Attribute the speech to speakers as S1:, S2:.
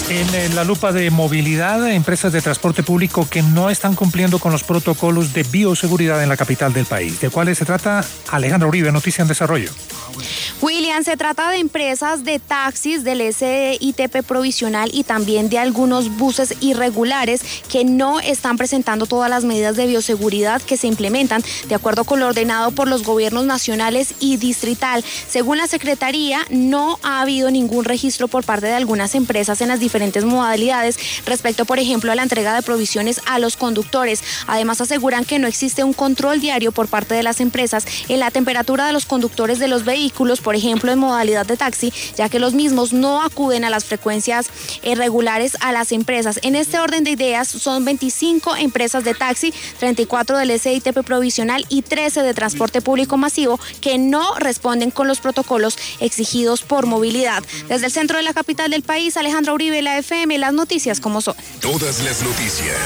S1: En la lupa de movilidad, empresas de transporte público que no están cumpliendo con los protocolos de bioseguridad en la capital del país. ¿De cuáles se trata? Alejandra Uribe, Noticia en Desarrollo.
S2: William, se trata de empresas de taxis del SITP provisional y también de algunos buses irregulares que no están presentando todas las medidas de bioseguridad que se implementan de acuerdo con lo ordenado por los gobiernos nacionales y distrital. Según la Secretaría, no ha habido ningún registro por parte de algunas empresas en las diferentes modalidades respecto, por ejemplo, a la entrega de provisiones a los conductores. Además, aseguran que no existe un control diario por parte de las empresas en la temperatura de los conductores de los vehículos, por ejemplo, en modalidad de taxi, ya que los mismos no acuden a las frecuencias regulares a las empresas. En este orden de ideas, son 25 empresas de taxi, 34 del SITP provisional y 13 de transporte público masivo que no responden con los protocolos exigidos por movilidad. Desde el centro de la capital del país, Alejandra Uribe, la FM, las noticias como son.
S3: Todas las noticias